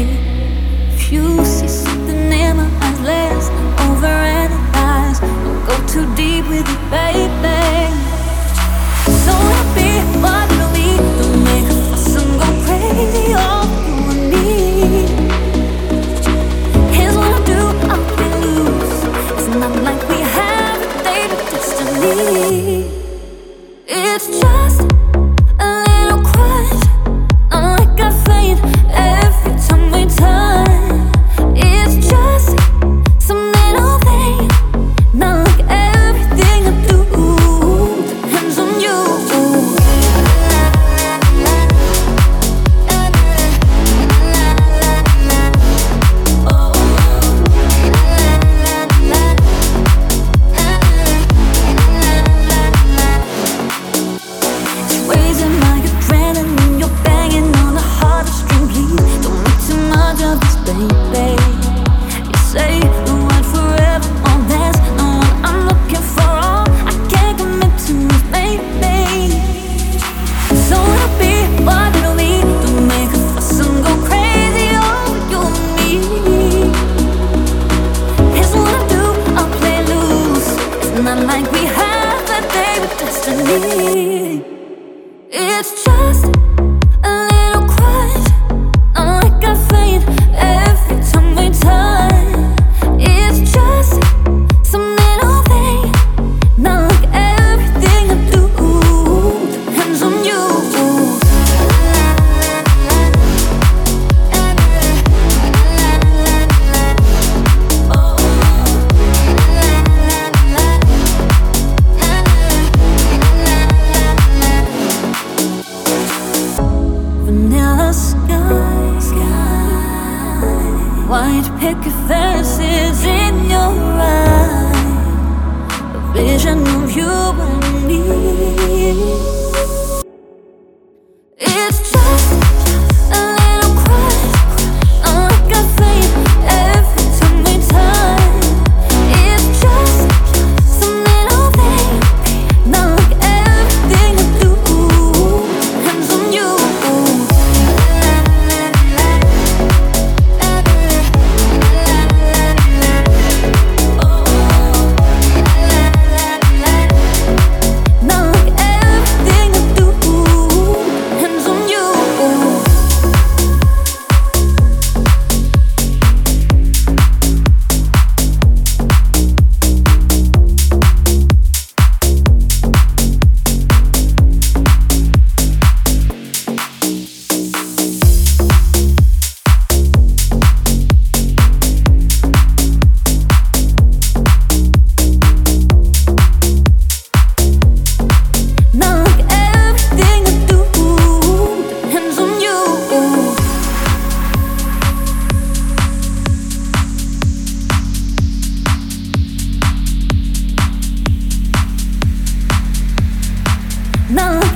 If you see something in my eyes, let's not overanalyze. Don't go too deep with it, baby. So happy, what do we don't make a fuss and go crazy over you and me. Here's what I do, I'll play loose. It's not like we have a date of destiny. It's just a little crush, not like I faint every time we touch. It's just some little thing, not like everything I do depends on you. It's raising my adrenaline, you're banging on the hardest string. Please don't make too much of this, baby. You say the word forever, oh that's not what I'm looking for. Oh, I can't commit to this, baby. So happy, why did we don't make a fuss and go crazy over you and me? Here's what I do, I'll play loose. It's not like we have that day with destiny. It's just a little crush, not like I faint every time we touch. It's just some little thing, not like everything I do depends on you. Vanilla sky, white picket fences in your eyes, a vision of you and me. It's just a little crush, not like I faint every time we touch. It's just some little thing, not like everything I do depends on you. Not like everything I do depends on you. Not like everything I do depends on you. Not like